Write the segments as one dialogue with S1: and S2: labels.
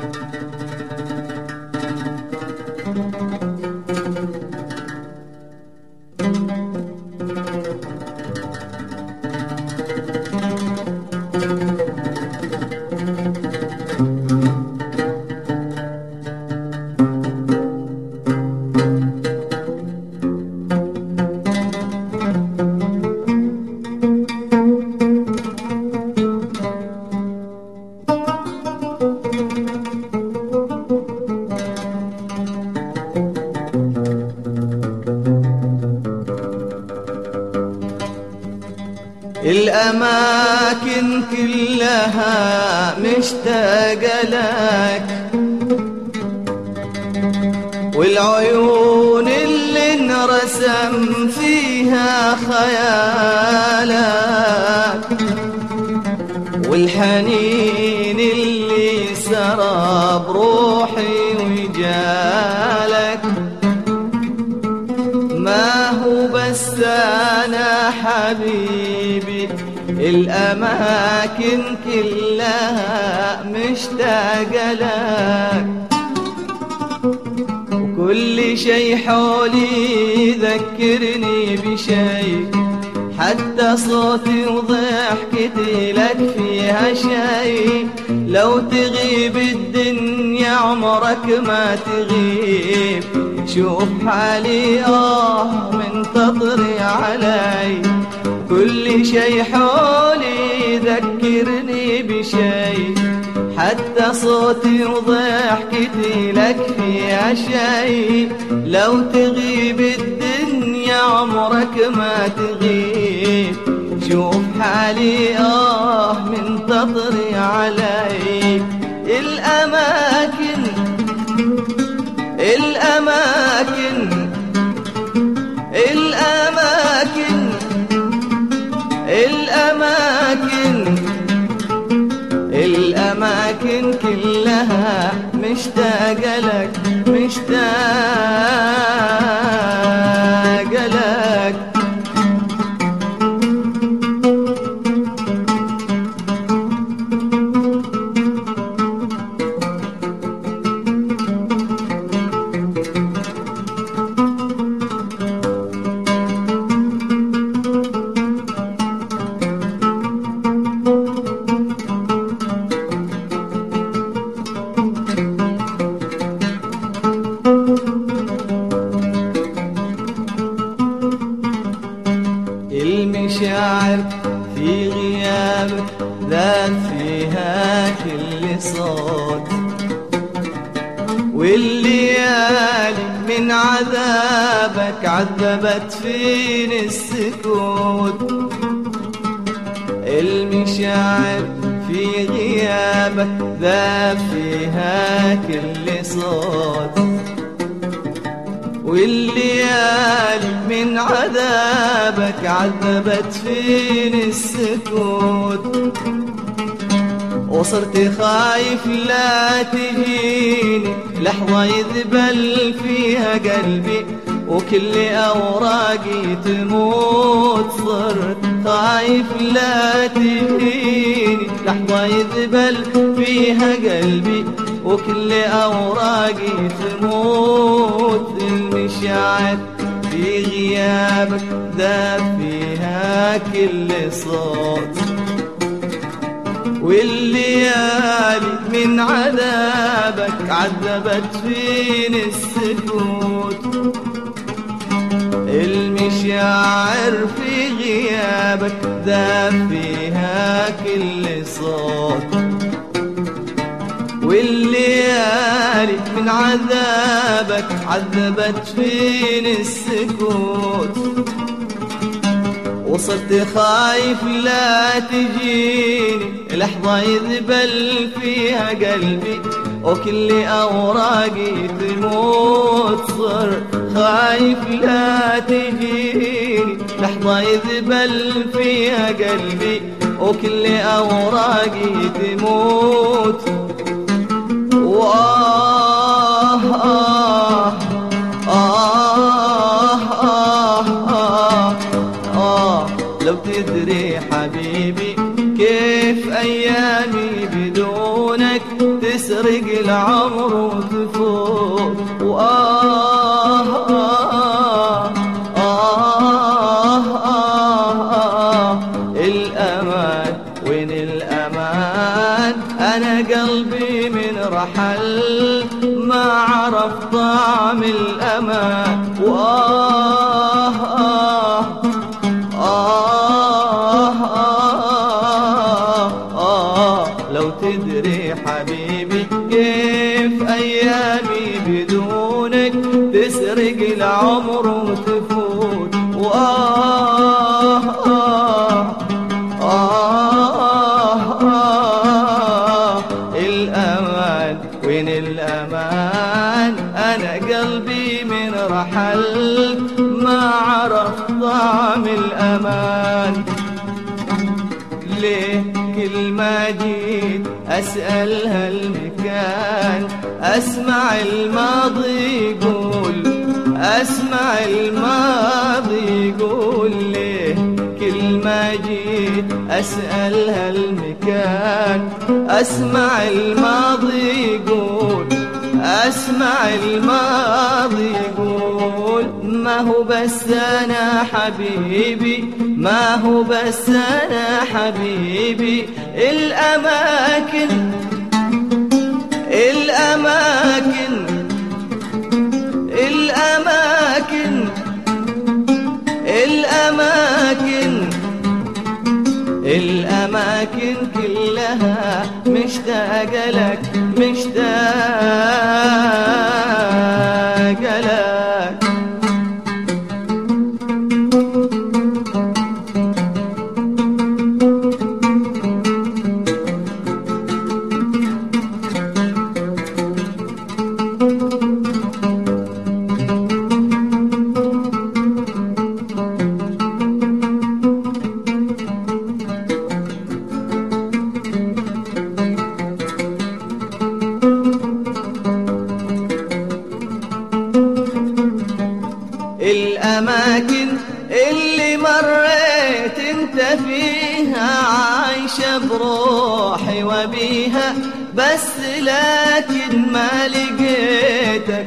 S1: الأماكن كلها مشتاقة لك، والعيون اللي انرسم فيها خيالك، والحنين اللي سرى بروحي وجالك. ما هو بس أنا حبيبي، الأماكن كلها مشتاقة لك، وكل شي حولي يذكرني بشي، حتى صوتي وضحكتي لك فيها شي. لو تغيب الدنيا عمرك ما تغيب، شوف حالي منتظري علي. كل شي حولي يذكرني بشي، حتى صوتي وضحكتي لك فيها شي. لو تغيب الدنيا عمرك ما تغيب، شوف حالي منتظري علي. الأماكن الأماكن الأماكن الأماكن الأماكن كلها مشتاقة لك، مشتاقة لك. المشاعر في غيابك ذاب فيها كل صوت، والليالي من عذابك عذبت فيني السكوت. المشاعر في غيابك ذاب فيها كل صوت، والليالي من عذابك عذبت فيني السكوت. وصرت خايف لا تجيني لحظة يذبل فيها قلبي، وكل أوراقي تموت. صرت خايف لا تجيني لحظة يذبل فيها قلبي، وكل أوراقي تموت. المشاعر في غيابك ذاب فيها كل صوت، والليالي من عذابك عذبت فيني السكوت. المشاعر في غيابك ذاب فيها كل صوت، والليالي من عذابك عذبت فيني السكوت. وصرت خايف لا تجيني لحظة يذبل فيها قلبي، وكل أوراقي تموت. صرت خايف لا تجيني لحظة يذبل فيها قلبي، وكل أوراقي تموت. وآه آه آه آه آه آه لو تدري حبيبي كيف أيامي بدونك تسرق العمر وتفوت. الأمان وين الأمان؟ أنا قلبي من رحل ما عرف طعم الأمان. لو تدري حبيبي كيف أيامي بدونك تسرق العمر وتفوت. الأمان وين الأمان؟ أنا قلبي من رحل ما عرف طعم الأمان. ليه كل ما جيت أسأل هالمكان أسمع الماضي يقول، أسمع الماضي يقول. ليه كل ما جيت أسأل هالمكان أسمع الماضي يقول، أسمع الماضي يقول. ما هو بس أنا حبيبي، ما هو بس أنا حبيبي. الأماكن الأماكن الأماكن الأماكن الأماكن كلها مشتاقة لك، مشتاقة لك. الأماكن اللي مريت انت فيها عايشة بروحي وبيها، بس لكن ما لقيتك.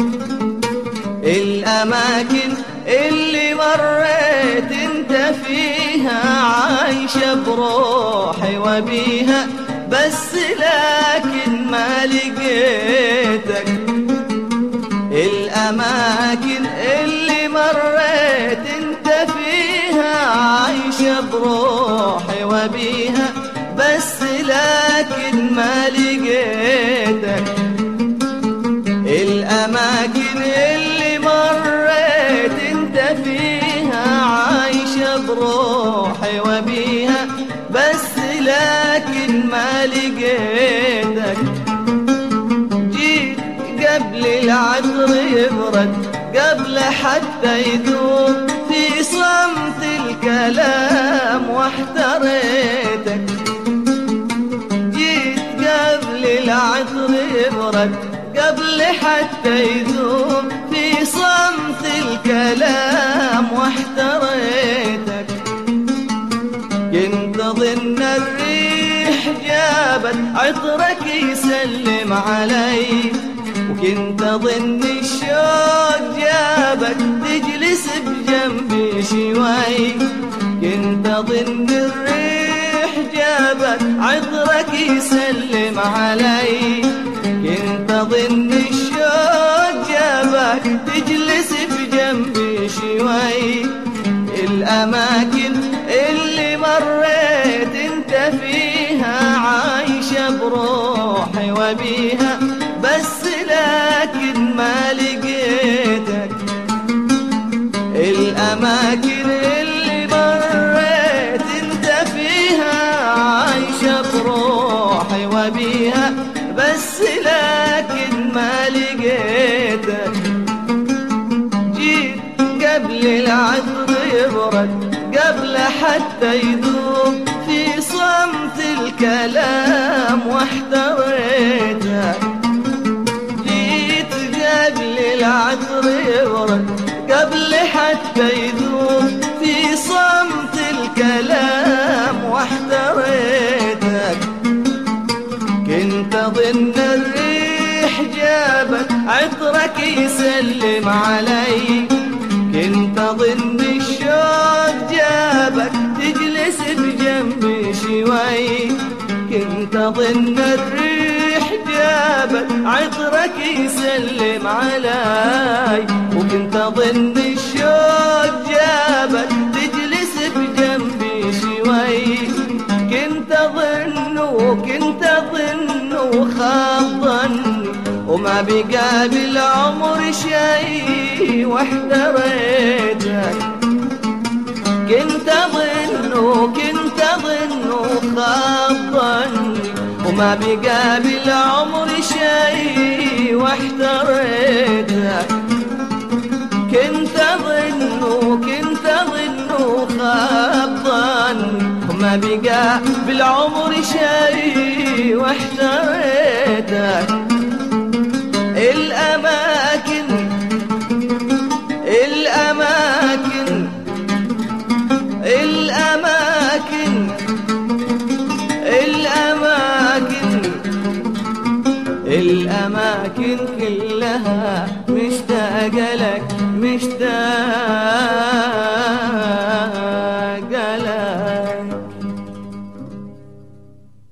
S1: الأماكن اللي مريت انت فيها عايشة بروحي وبيها، بس لكن ما لقيتك. الأماكن اللي مريت انت فيها عايشة بروحي وبيها، بس لكن ما لقيتك. الأماكن اللي مريت انت فيها عايشة بروحي وبيها، بس لكن ما لقيتك. قبل العطر يبرد، قبل حتى يذوب في صمت الكلام واحتريتك. جيت قبل العطر يبرد، قبل حتى يذوب في صمت الكلام واحتريتك. كنت ظن الريح جابت عطرك يسلم علي، وكنت ظن الشوق جابك تجلس بجنبي شوي. كنت ظن الريح جابك عطرك يسلم علي، كنت ظن الشوق جابك تجلس بجنبي شوي. الأماكن اللي مريت انت فيها عايشة بروحي وبيها، بس لكن ما لقيتك. الأماكن اللي مريت انت فيها عايشة بروحي وبيها، بس لكن ما لقيتك. جيت قبل العطر يبرد، قبل حتى يذوب في صمت الكلام واحتريتك. قبل العطر يبرد، قبل حتى يذوب في صمت الكلام واحتريتك. كنت ظن الريح عطرك يسلم علي. كنت أظن الشوق جابك تجلس بجنبي شوي، كنت أظن الريح جابك عطرك يسلم علي، وكنت أظن الشوق جابك تجلس بجنبي شوي. كنت أظن وخاب ظني وما بقى بالعمر شي واحتريتك. كنت أظن وخاب ظني وما بقى بالعمر شي واحتريتك. كنت أظن وخاب ظني وما بقى بالعمر شي واحتريتك. الأماكن كلها مشتاقة لك، مشتاقة